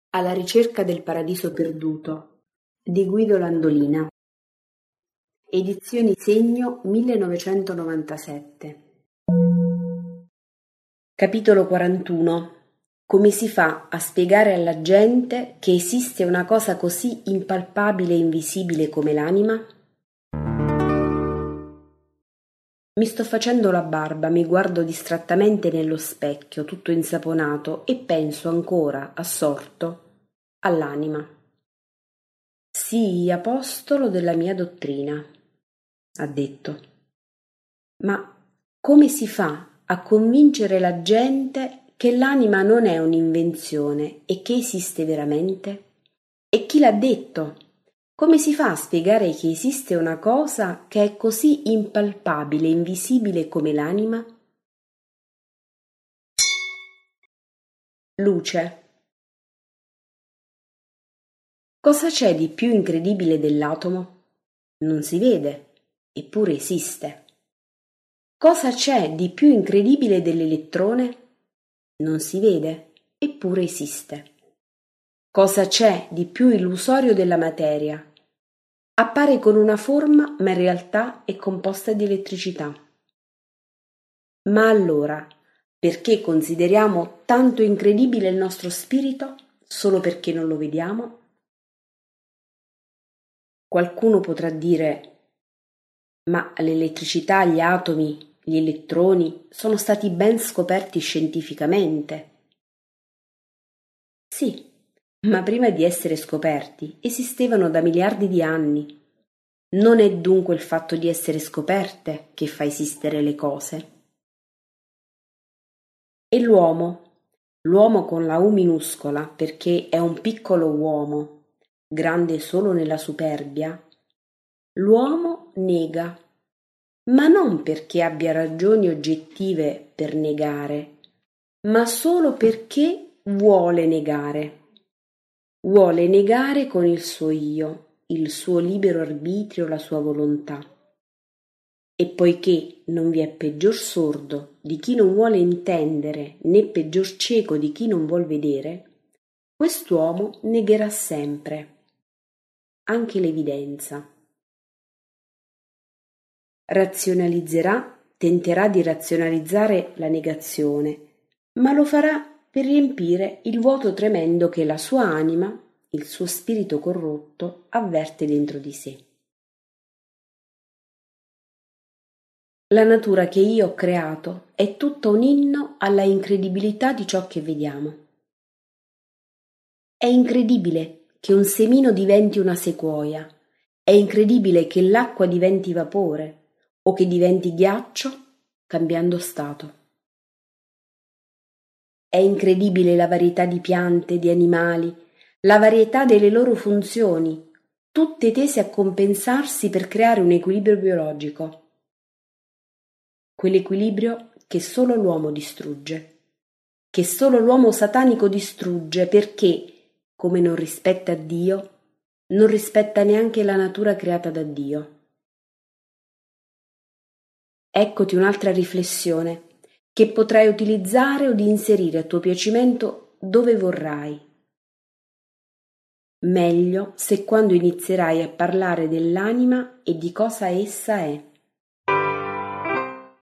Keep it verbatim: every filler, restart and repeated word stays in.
Alla ricerca del paradiso perduto di Guido Landolina. Edizioni Segno millenovecentonovantasette. Capitolo quarantuno. Come si fa a spiegare alla gente che esiste una cosa così impalpabile e invisibile come l'anima? Mi sto facendo la barba, mi guardo distrattamente nello specchio, tutto insaponato, e penso ancora, assorto, all'anima. Sii apostolo della mia dottrina, ha detto. Ma come si fa a convincere la gente che l'anima non è un'invenzione e che esiste veramente? E chi l'ha detto? Come si fa a spiegare che esiste una cosa che è così impalpabile e invisibile come l'anima? Luce. Cosa c'è di più incredibile dell'atomo? Non si vede, eppure esiste. Cosa c'è di più incredibile dell'elettrone? Non si vede, eppure esiste. Cosa c'è di più illusorio della materia? Appare con una forma, ma in realtà è composta di elettricità. Ma allora, perché consideriamo tanto incredibile il nostro spirito solo perché non lo vediamo? Qualcuno potrà dire: ma l'elettricità, gli atomi, gli elettroni sono stati ben scoperti scientificamente. Sì, ma prima di essere scoperti esistevano da miliardi di anni. Non è dunque il fatto di essere scoperte che fa esistere le cose. E l'uomo, l'uomo con la U minuscola perché è un piccolo uomo, grande solo nella superbia, l'uomo nega, ma non perché abbia ragioni oggettive per negare, ma solo perché vuole negare. Vuole negare con il suo io, il suo libero arbitrio, la sua volontà. E poiché non vi è peggior sordo di chi non vuole intendere, né peggior cieco di chi non vuol vedere, quest'uomo negherà sempre, anche l'evidenza. Razionalizzerà, tenterà di razionalizzare la negazione, ma lo farà per riempire il vuoto tremendo che la sua anima, il suo spirito corrotto, avverte dentro di sé. La natura che io ho creato è tutta un inno alla incredibilità di ciò che vediamo. È incredibile che un semino diventi una sequoia, è incredibile che l'acqua diventi vapore o che diventi ghiaccio cambiando stato. È incredibile la varietà di piante, di animali, la varietà delle loro funzioni, tutte tese a compensarsi per creare un equilibrio biologico. Quell'equilibrio che solo l'uomo distrugge, che solo l'uomo satanico distrugge perché, come non rispetta Dio, non rispetta neanche la natura creata da Dio. Eccoti un'altra riflessione che potrai utilizzare o di inserire a tuo piacimento dove vorrai. Meglio se quando inizierai a parlare dell'anima e di cosa essa è.